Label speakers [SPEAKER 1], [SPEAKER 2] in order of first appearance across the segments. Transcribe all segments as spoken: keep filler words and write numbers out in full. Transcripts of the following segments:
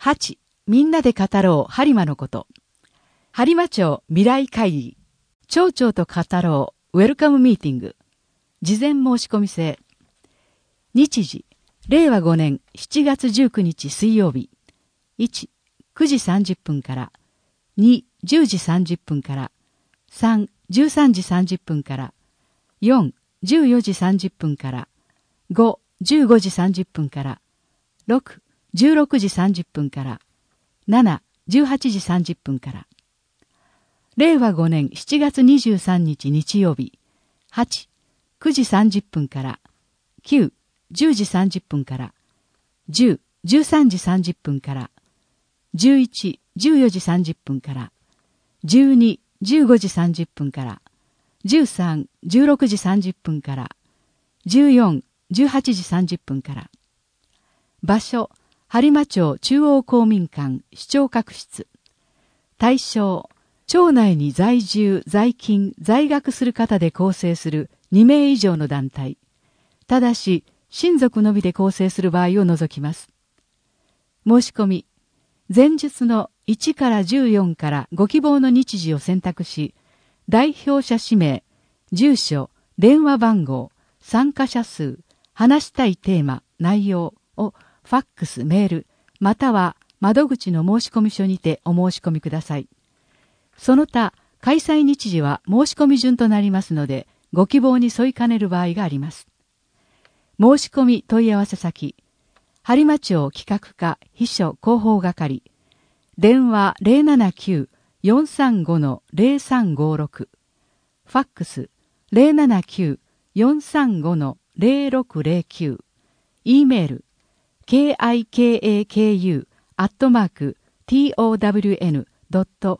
[SPEAKER 1] はち. みんなで語ろう播磨のこと。播磨町未来会議。町長と語ろうウェルカムミーティング。事前申し込み制。日時、れいわごねんしちがつじゅうくにち水曜日。いち. くじさんじゅっぷんから。に. じゅうじさんじゅっぷんから。さん. じゅうさんじさんじゅっぷんから。よん. じゅうよじさんじゅっぷんから。ご. じゅうごじさんじゅっぷんから。ろく. じゅうろくじさんじゅっぷんから。なな. じゅうはちじさんじゅっぷんから。れいわごねんしちがつにじゅうさんにち日曜日。はち. くじさんじゅっぷんから。きゅう. じゅうじさんじゅっぷんから。じゅう. じゅうさんじさんじゅっぷんから。じゅういち. じゅうよじさんじゅっぷんから。じゅうに. じゅうごじさんじゅっぷんから。じゅうさん. じゅうろくじさんじゅっぷんから。じゅうよん. じゅうはちじさんじゅっぷんから。場所、播磨町中央公民館市長閣室。対象、町内に在住、在勤、在学する方で構成するにめい以上の団体。ただし、親族のみで構成する場合を除きます。申し込み、前述のいちからじゅうよんからご希望の日時を選択し、代表者氏名、住所、電話番号、参加者数、話したいテーマ、内容をファックス、メール、または窓口の申込書にてお申し込みください。その他、開催日時は申し込み順となりますので、ご希望に沿いかねる場合があります。申し込み問い合わせ先、播磨町企画課秘書広報係、電話 ゼロななきゅう よんさんご ゼロさんごろく、ファックス ゼロななきゅう よんさんご ゼロろくゼロきゅう、E メール、キカク アットマーク トウドット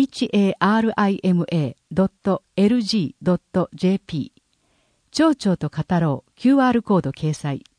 [SPEAKER 1] harima ドット エルジー ドット ジェーピー、町長と語ろう キューアール コード掲載。